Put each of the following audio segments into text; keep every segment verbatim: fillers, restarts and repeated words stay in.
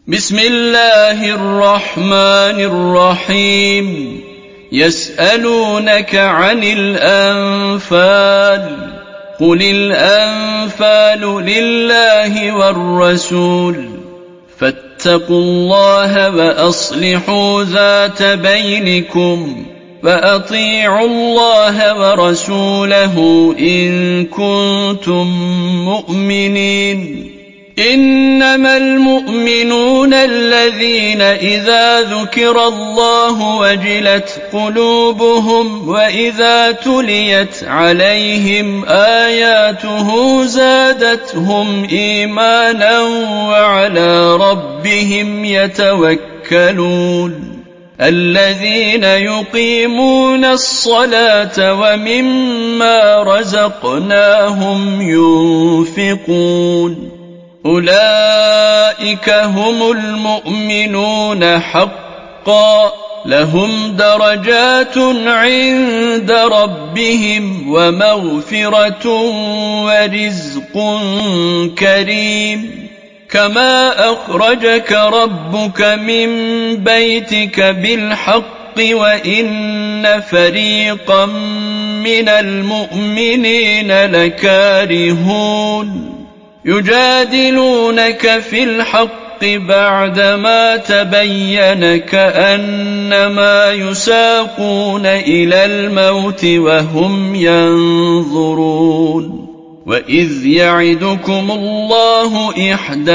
بسم الله الرحمن الرحيم يسألونك عن الأنفال قل الأنفال لله والرسول فاتقوا الله وأصلحوا ذات بينكم وأطيعوا الله ورسوله إن كنتم مؤمنين إنما المؤمنون الذين إذا ذكر الله وجلت قلوبهم وإذا تليت عليهم آياته زادتهم إيمانا وعلى ربهم يتوكلون الذين يقيمون الصلاة ومما رزقناهم ينفقون أولئك هم المؤمنون حقا لهم درجات عند ربهم ومغفرة ورزق كريم كما أخرجك ربك من بيتك بالحق وإن فريقا من المؤمنين لكارهون يجادلونك في الحق بعدما تبين كأنما يساقون إلى الموت وهم ينظرون وإذ يعدكم الله إحدى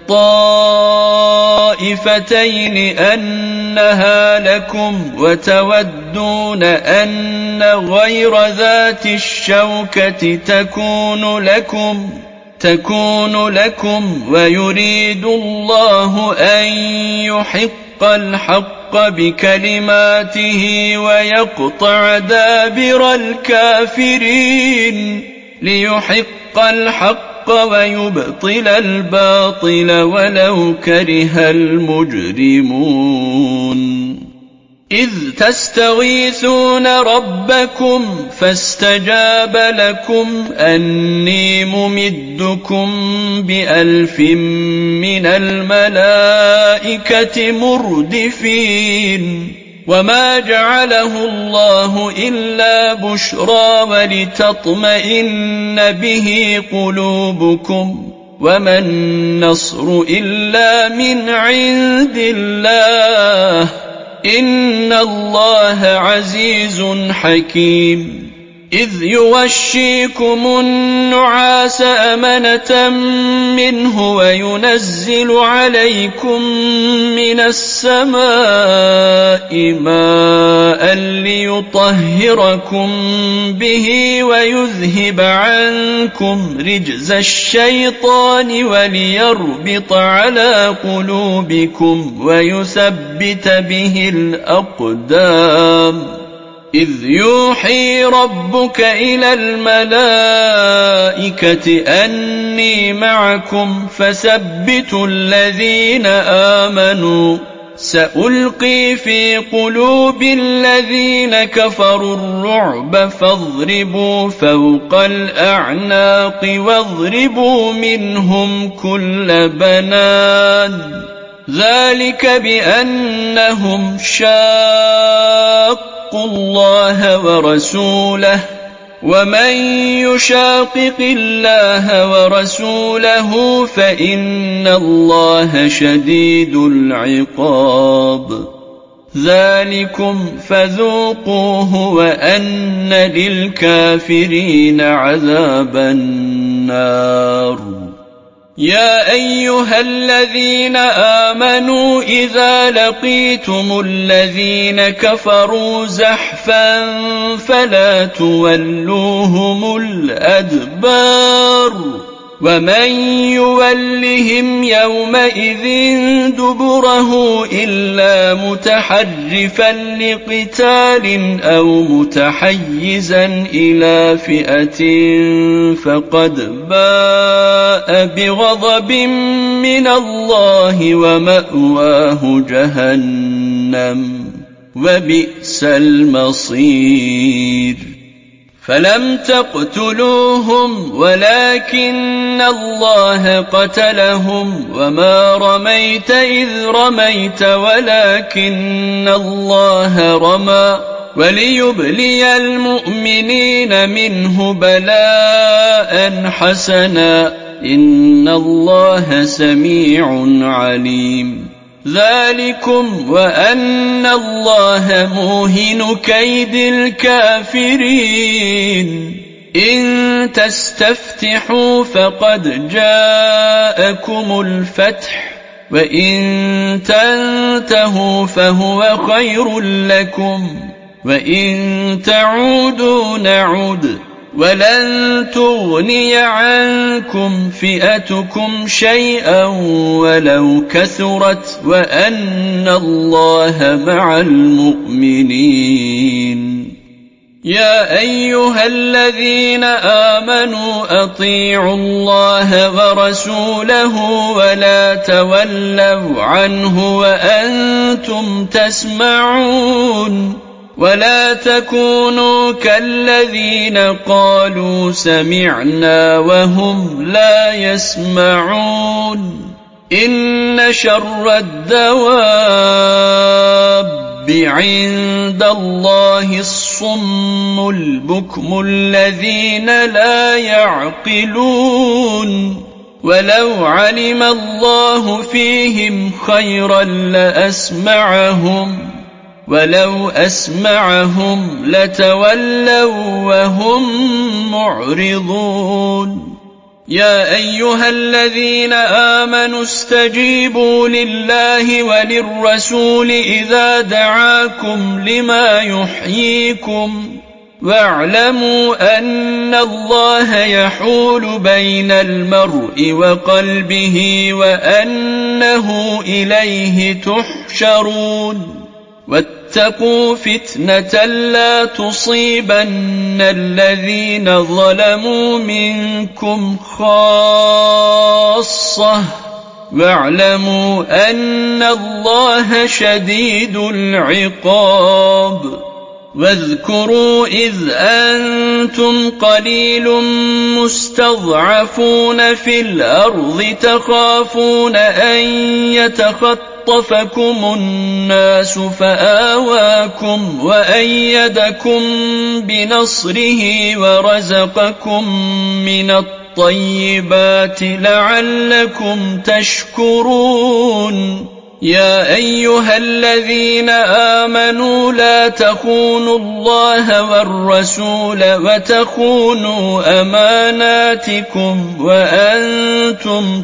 الطائفتين أنها لكم وتودون أن غير ذات الشوكة تكون لكم تكون لكم ويريد الله أن يحق الحق بكلماته ويقطع دابر الكافرين ليحق الحق ويبطل الباطل ولو كره المجرمون إذ تستغيثون ربكم فاستجاب لكم أني ممدكم بألف من الملائكة مردفين وما جعله الله إلا بشرى ولتطمئن به قلوبكم وما النصر إلا من عند الله إن الله عزيز حكيم إذ يغشيكم النعاس أمنة منه وينزل عليكم من السماء ماء ليطهركم به ويذهب عنكم رجز الشيطان وليربط على قلوبكم ويثبت به الأقدام إذ يوحي ربك إلى الملائكة أني معكم فثبتوا الذين آمنوا سألقي في قلوب الذين كفروا الرعب فاضربوا فوق الأعناق واضربوا منهم كل بنان ذلك بأنهم شاقوا الله ورسوله ومن يشاقق الله ورسوله فإن الله شديد العقاب ذلكم فذوقوه وأن للكافرين عذاب النار يا أيها الذين آمنوا إذا لقيتم الذين كفروا زحفا فلا تولوهم الأدبار ومن يولهم يومئذ دبره إلا متحرفا لقتال أو متحيزا إلى فئة فقد باء بغضب من الله ومأواه جهنم وبئس المصير فلم تقتلوهم ولكن الله قتلهم وما رميت إذ رميت ولكن الله رمى وليبلي المؤمنين منه بلاء حسنا إن الله سميع عليم ذلكم وأن الله موهن كيد الكافرين إن تستفتحوا فقد جاءكم الفتح وإن تنتهوا فهو خير لكم وإن تعودوا نعد ولن تغني عنكم فئتكم شيئا ولو كثرت وأن الله مع المؤمنين يا أيها الذين آمنوا أطيعوا الله ورسوله ولا تولوا عنه وأنتم تسمعون ولا تكونوا كالذين قالوا سمعنا وهم لا يسمعون إن شر الدواب عند الله الصم البكم الذين لا يعقلون ولو علم الله فيهم خيرا لأسمعهم ولو أسمعهم لتولوا وهم معرضون يا أيها الذين آمنوا استجيبوا لله وللرسول إذا دعاكم لما يحييكم واعلموا أن الله يحول بين المرء وقلبه وأنه إليه تحشرون واتقوا فتنة لا تصيبن الذين ظلموا منكم خاصة واعلموا أن الله شديد العقاب واذكروا إذ أنتم قليل مستضعفون في الأرض تخافون أن يتخطفكم الناس فآواكم وأيدكم بنصره ورزقكم من الطيبات لعلكم تشكرون يا أيها الذين آمنوا لا تخونوا الله والرسول وتخونوا أماناتكم وأنتم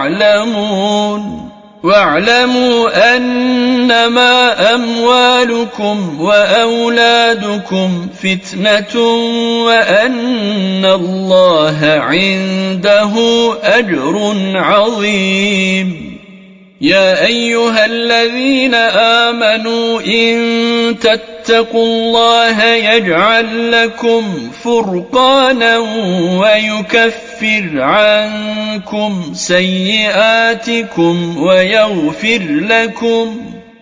تعلمون واعلموا أنما أموالكم وأولادكم فتنة وأن الله عنده أجر عظيم يا أيها الذين آمنوا إن تتقوا الله يجعل لكم فرقانا ويكفر عنكم سيئاتكم ويغفر لكم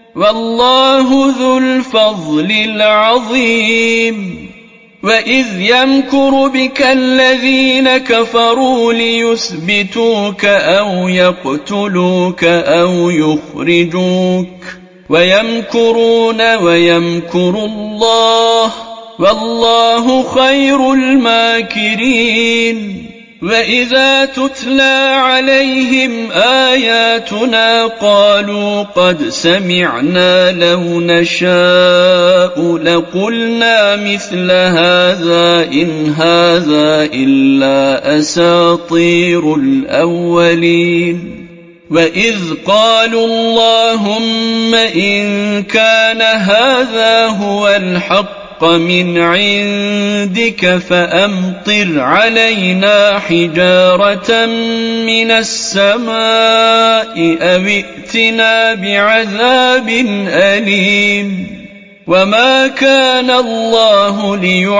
والله ذو الفضل العظيم وإذ يمكر بك الذين كفروا ليثبتوك أو يقتلوك أو يخرجوك ويمكرون ويمكر الله والله خير الماكرين وإذا تتلى عليهم آياتنا قالوا قد سمعنا لو نشاء لقلنا مثل هذا إن هذا إلا أساطير الأولين وإذ قالوا اللهم إن كان هذا هو الحق من عندك فأمطر علينا حجارة من السماء أو ائتنا بعذاب أليم وما كان الله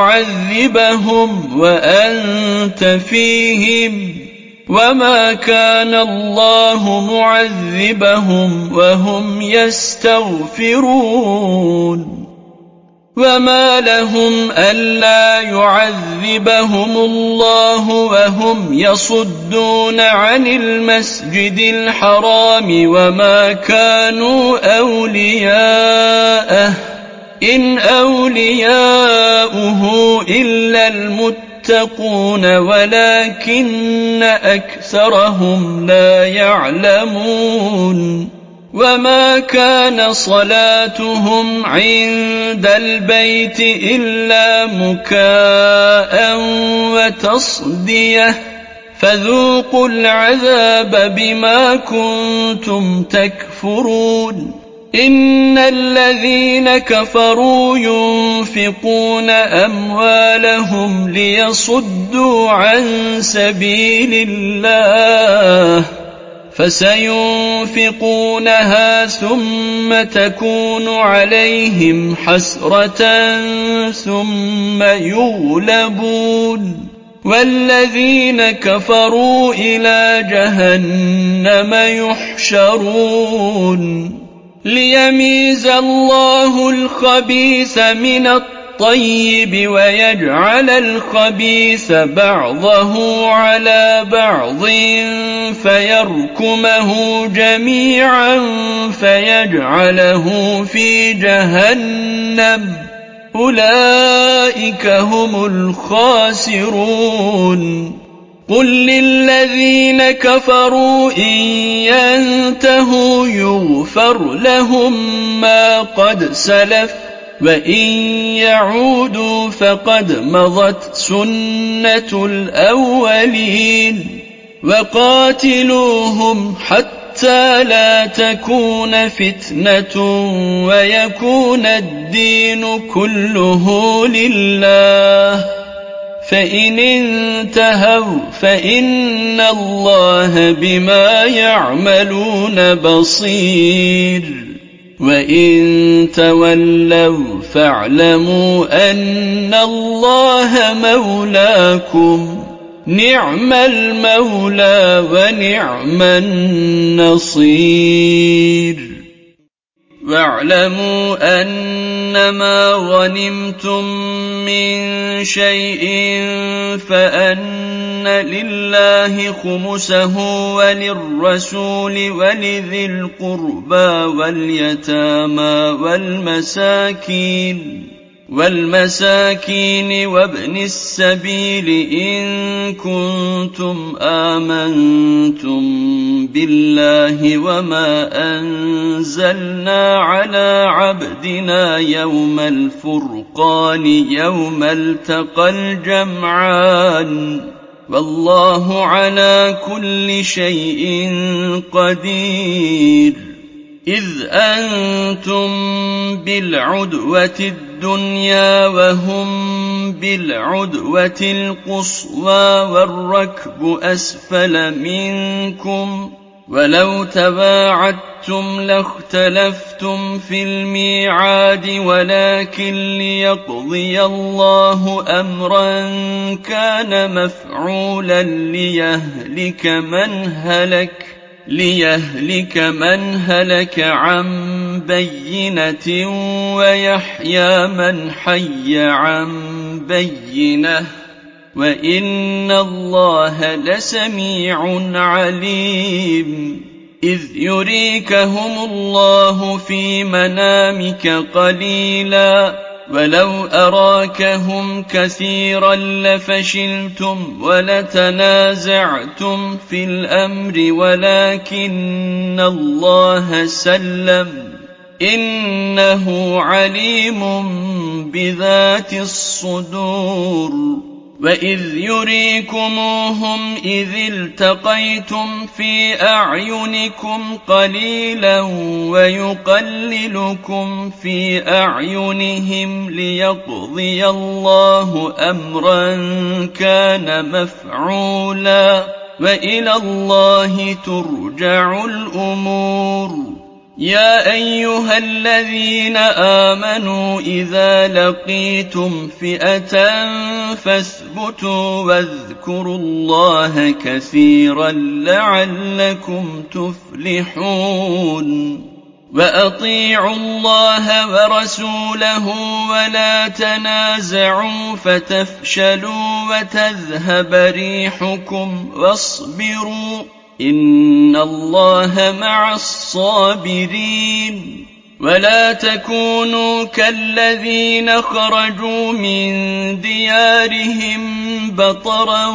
ليعذبهم وأنت فيهم وما كان الله معذبهم وهم يستغفرون وما لهم ألا يعذبهم الله وهم يصدون عن المسجد الحرام وما كانوا أولياءه إن أولياؤه إلا المتقون ولكن أكثرهم لا يعلمون وما كان صلاتهم عند البيت إلا مكاء وتصدية فذوقوا العذاب بما كنتم تكفرون إن الذين كفروا ينفقون أموالهم ليصدوا عن سبيل الله فسينفقونها ثم تكون عليهم حسرة ثم يغلبون والذين كفروا إلى جهنم يحشرون ليميز الله الخبيث من الطيب ويجعل الخبيث بعضه على بعض فيركمه جميعا فيجعله في جهنم أولئك هم الخاسرون قل للذين كفروا إن ينتهوا يغفر لهم ما قد سلف وإن يعودوا فقد مضت سنة الأولين وقاتلوهم حتى لا تكون فتنة ويكون الدين كله لله فإن انتهوا فإن الله بما يعملون بصير وإن تولوا فاعلموا أن الله مولاكم نعم المولى ونعم النصير واعلموا أنما غنمتم من شيء فأن لله خمسه وللرسول ولذي القربى واليتامى والمساكين والمساكين وابن السبيل إن كنتم آمنتم بالله وما أنزلنا على عبدنا يوم الفرقان يوم التقى الجمعان والله على كل شيء قدير إذ أنتم بالعدوة الدنيا وهم بالعدوة القصوى والركب أسفل منكم ولو تباعدتم لاختلفتم في الميعاد ولكن ليقضي الله أمرا كان مفعولا ليهلك من هلك ليهلك من هلك عن بينة ويحيى من حي عن بينة وإن الله لسميع عليم إذ يريكهم الله في منامك قليلا ولو أراكهم كثيرا لفشلتم ولتنازعتم في الأمر ولكن الله سلم إنه عليم بذات الصدور وإذ يريكموهم إذ التقيتم في أعينكم قليلا ويقللكم في أعينهم ليقضي الله أمرا كان مفعولا وإلى الله ترجع الأمور يا أيها الذين آمنوا إذا لقيتم فئة فاثبتوا واذكروا الله كثيرا لعلكم تفلحون وأطيعوا الله ورسوله ولا تنازعوا فتفشلوا وتذهب ريحكم واصبروا إن الله مع الصابرين. ولا تكونوا كالذين خرجوا من ديارهم بطرا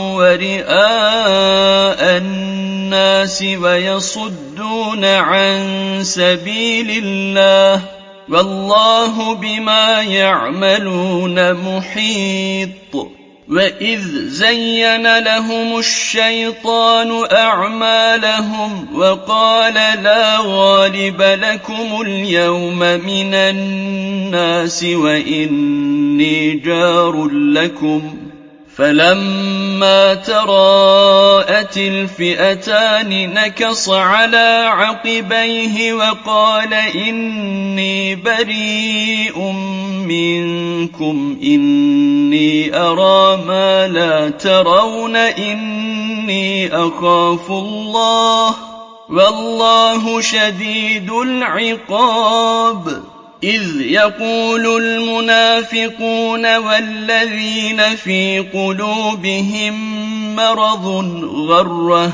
ورئاء الناس ويصدون عن سبيل الله والله بما يعملون محيط. وإذ زين لهم الشيطان أعمالهم وقال لا غالب لكم اليوم من الناس وإني جار لكم فلما تراءت الفئتان نكص على عقبيه وقال إني بريء منكم إني أرى ما لا ترون إني أخاف الله والله شديد العقاب. إذ يقول المنافقون والذين في قلوبهم مرض غر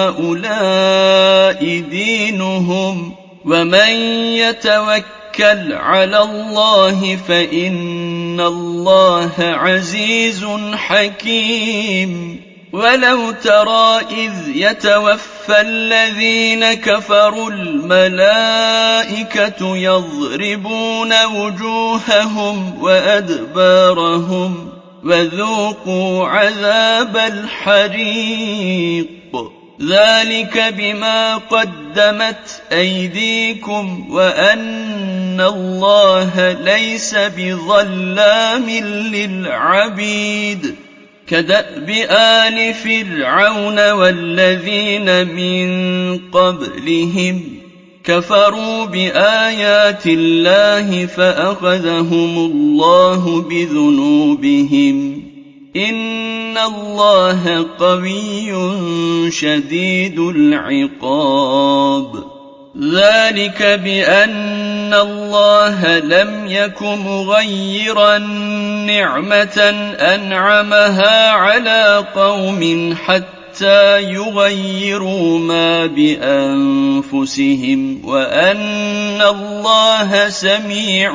هؤلاء دينهم ومن يتوكل على الله فإن الله عزيز حكيم. ولو ترى إذ يتوفى الذين كفروا الملائكة يضربون وجوههم وأدبارهم وذوقوا عذاب الحريق ذلك بما قدمت أيديكم وأن الله ليس بظلام للعبيد. كدأب آل فرعون والذين من قبلهم كفروا بآيات الله فأخذهم الله بذنوبهم إن الله قوي شديد العقاب. ذلك بأن الله لم يك مغيرا نعمة أنعمها على قوم حتى يغيروا ما بأنفسهم وأن الله سميع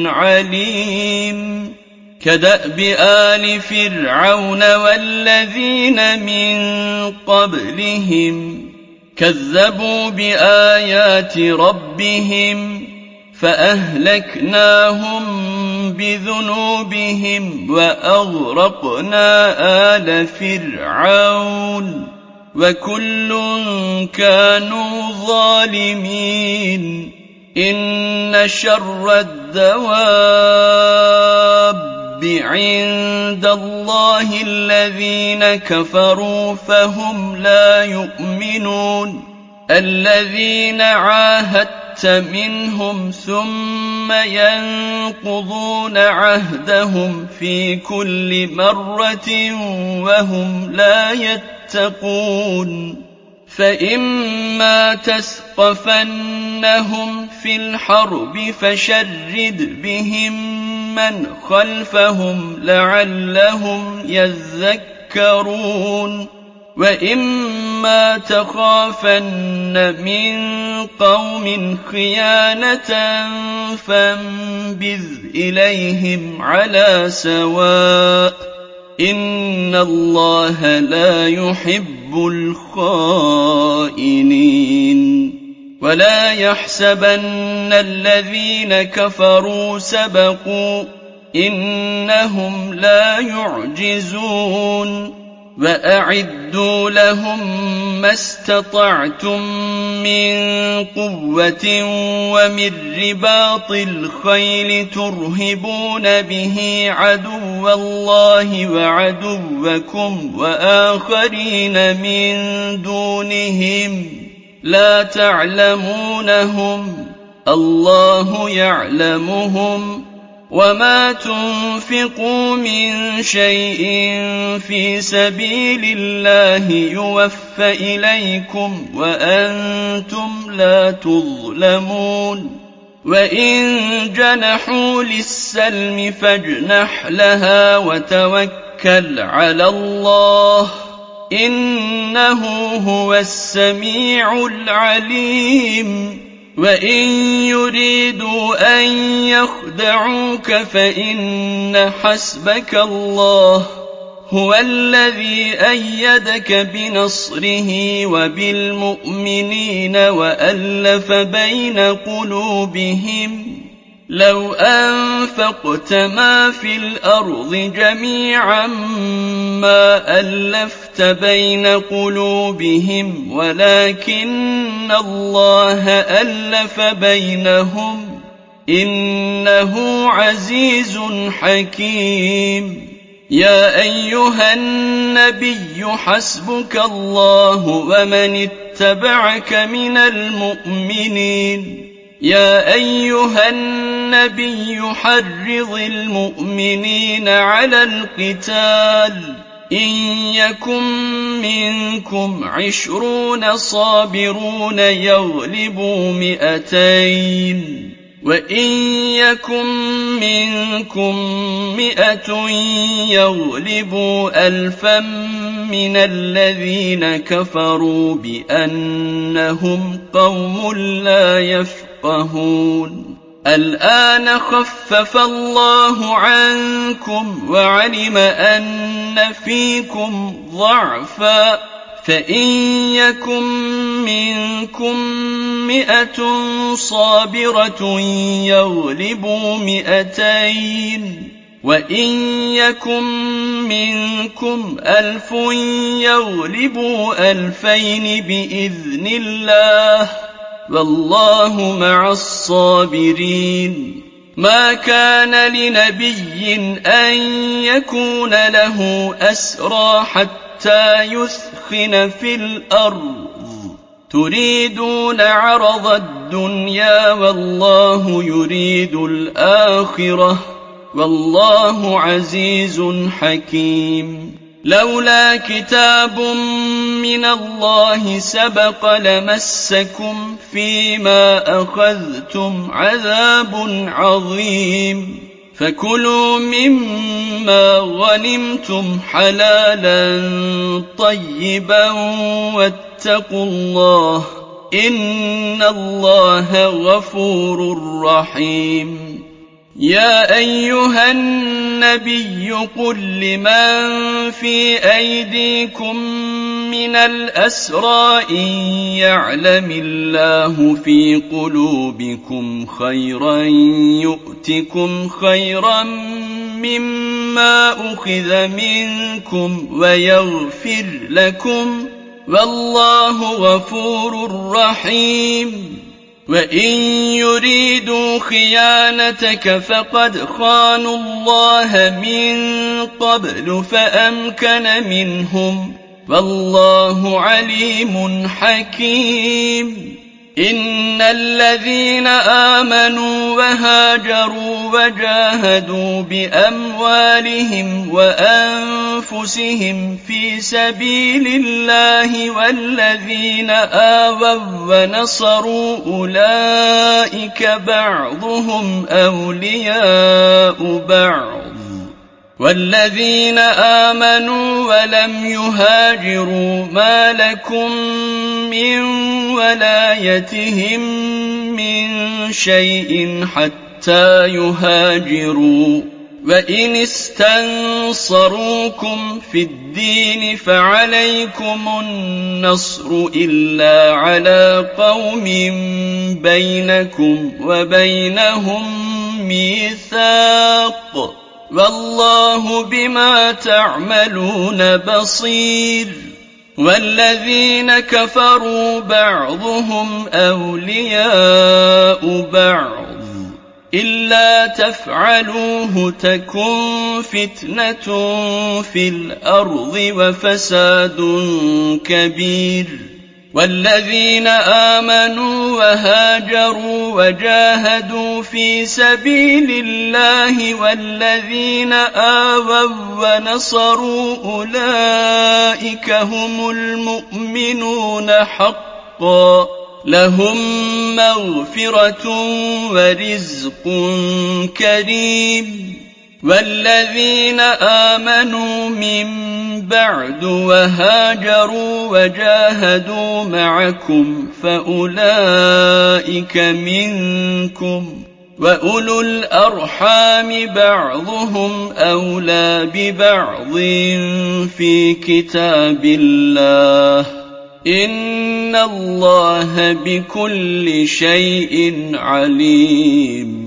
عليم. كدأب آل فرعون والذين من قبلهم كذبوا بآيات ربهم فأهلكناهم بذنوبهم وأغرقنا آل فرعون وكل كانوا ظالمين. إن شر الدواب عند الله الذين كفروا فهم لا يؤمنون الذين عاهدت منهم ثم ينقضون عهدهم في كل مرة وهم لا يتقون. فإما تثقفنهم في الحرب فشرد بهم من خلفهم لعلهم يذكرون. وإما تخافن من قوم خيانة فانبذ إليهم على سواء إن الله لا يحب الخائنين. ولا يحسبن الذين كفروا سبقوا إنهم لا يعجزون. وأعدوا لهم ما استطعتم من قوة ومن رباط الخيل ترهبون به عدو الله وعدوكم وآخرين من دونهم لا تعلمونهم الله يعلمهم وما تنفقوا من شيء في سبيل الله يوفى إليكم وأنتم لا تظلمون وإن جنحوا للسلم فاجنح لها وتوكل على الله إنه هو السميع العليم وإن يريدوا أن يخدعوك فإن حسبك الله هو الذي أيدك بنصره وبالمؤمنين وألف بين قلوبهم لو أنفقت ما في الأرض جميعا ما ألفت بين قلوبهم ولكن الله ألف بينهم إنه عزيز حكيم يا أيها النبي حسبك الله ومن اتبعك من المؤمنين يا أيها النبي حرض المؤمنين على القتال إن يكن منكم عشرون صابرون يغلبوا مئتين وإن يكن منكم مئة يغلبوا ألفا من الذين كفروا بأنهم قوم لا يفقهون الآن خفف الله عنكم وعلم أن فيكم ضعفا فإن يكن منكم مئة صابرة يغلبوا مئتين وإن يكن منكم ألف يغلبوا ألفين بإذن الله والله مع الصابرين ما كان لنبي أن يكون له أسرى حتى يثخن في الأرض تريدون عرض الدنيا والله يريد الآخرة والله عزيز حكيم لولا كتاب من الله سبق لمسكم فيما أخذتم عذاب عظيم فكلوا مما غنمتم حلالا طيبا واتقوا الله إن الله غفور رحيم يا أيها النبي قل لمن في أيديكم من الأسرى إن يعلم الله في قلوبكم خيرا يؤتكم خيرا مما أخذ منكم ويغفر لكم والله غفور رحيم وإن يريدوا خيانتك فقد خانوا الله من قبل فأمكن منهم والله عليم حكيم إن الذين آمنوا وهاجروا وجاهدوا بأموالهم وأنفسهم في سبيل الله والذين آووا ونصروا أولئك بعضهم أولياء بعض والذين آمنوا ولم يهاجروا ما لكم من ولايتهم من شيء حتى يهاجروا وإن استنصروكم في الدين فعليكم النصر إلا على قوم بينكم وبينهم ميثاق والله بما تعملون بصير والذين كفروا بعضهم أولياء بعض إلا تفعلوه تكن فتنة في الأرض وفساد كبير والذين آمنوا وهاجروا وجاهدوا في سبيل الله والذين آووا ونصروا أولئك هم المؤمنون حقا لهم مغفرة ورزق كريم والذين آمنوا من بعد وهاجروا وجاهدوا معكم فأولئك منكم وأولو الأرحام بعضهم أولى ببعض في كتاب الله إن الله بكل شيء عليم